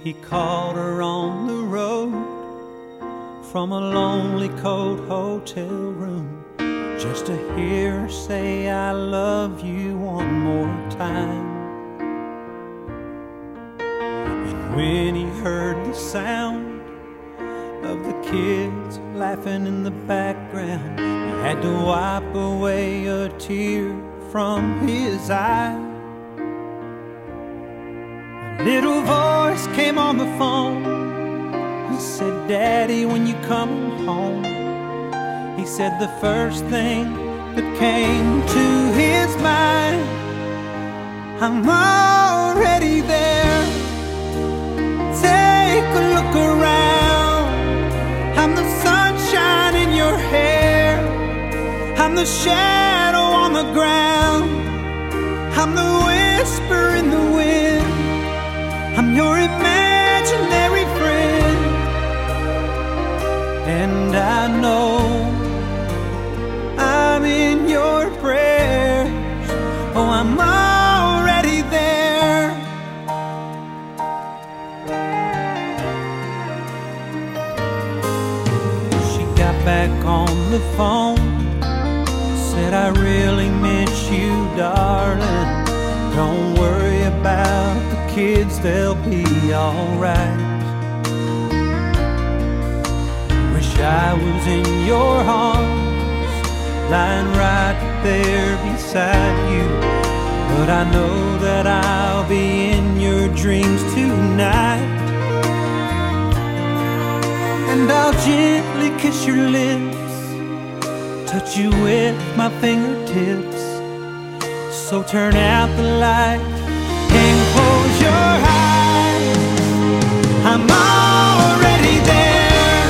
He called her on the road from a lonely, cold hotel room, just to hear her say, I love you one more time. And when he heard the sound of the kids laughing in the background, he had to wipe away a tear from his eye. A little voice came on the phone and said, Daddy, when you come home. He said the first thing that came to his mind, I'm already there. Take a look around. I'm the sunshine in your hair. I'm the shadow on the ground. I'm the whisper in the wind. I'm your imaginary friend. And I know I'm in your prayers. Oh, I'm already there. She got back on the phone, said, I really miss you, darling. Don't worry about the kids, they'll be alright. Wish I was in your arms, lying right there beside you, but I know that I'll be in your dreams tonight. And I'll gently kiss your lips, touch you with my fingertips. So turn out the light and close your eyes. I'm already there.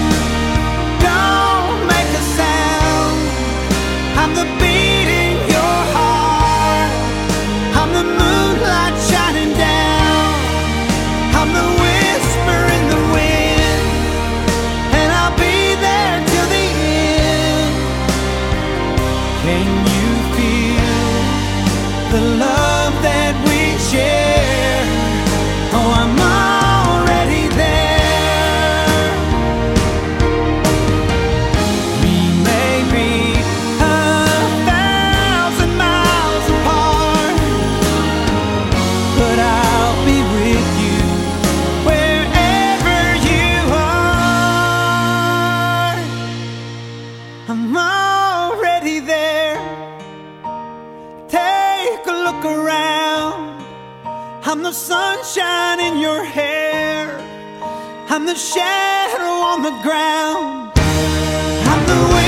Don't make a sound. I'm the beat in your heart. I'm the moonlight shining down. I'm the whisper in the wind. And I'll be there till the end. Can you feel the love that we share? Oh, I'm already there. We may be 1,000 miles apart, but I'll be with you wherever you are. I'm already there. Take a look around. I'm the sunshine in your hair. I'm the shadow on the ground. I'm the